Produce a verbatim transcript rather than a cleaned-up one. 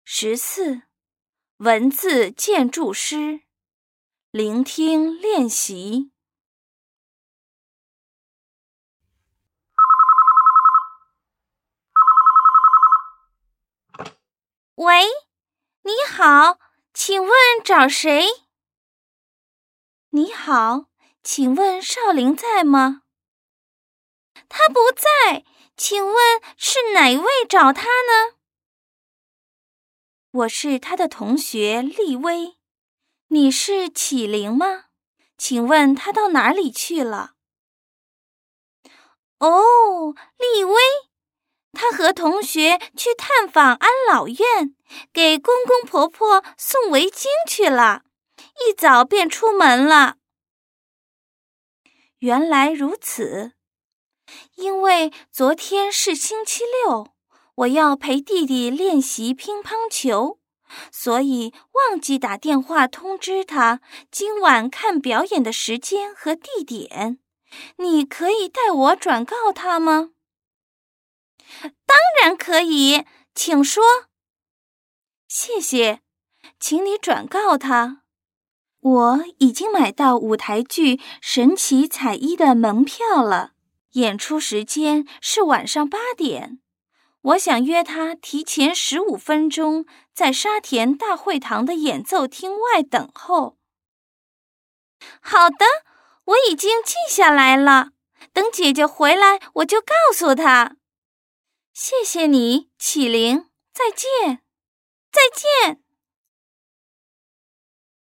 十四，文字建筑师，聆听练习。喂，你好，请问找谁？你好，请问少林在吗？他不在，请问是哪位找他呢？我是他的同学丽薇。你是启灵吗？请问他到哪里去了？哦，丽薇，他和同学去探访安老院，给公公婆婆送围巾去了，一早便出门了。原来如此，因为昨天是星期六，我要陪弟弟练习乒乓球，所以忘记打电话通知他今晚看表演的时间和地点。你可以代我转告他吗？当然可以，请说。谢谢，请你转告他。我已经买到舞台剧《神奇彩衣》的门票了，演出时间是晚上八点。我想约他提前十五分钟在沙田大会堂的演奏厅外等候。好的，我已经记下来了，等姐姐回来我就告诉她。谢谢你，启灵，再见，再见。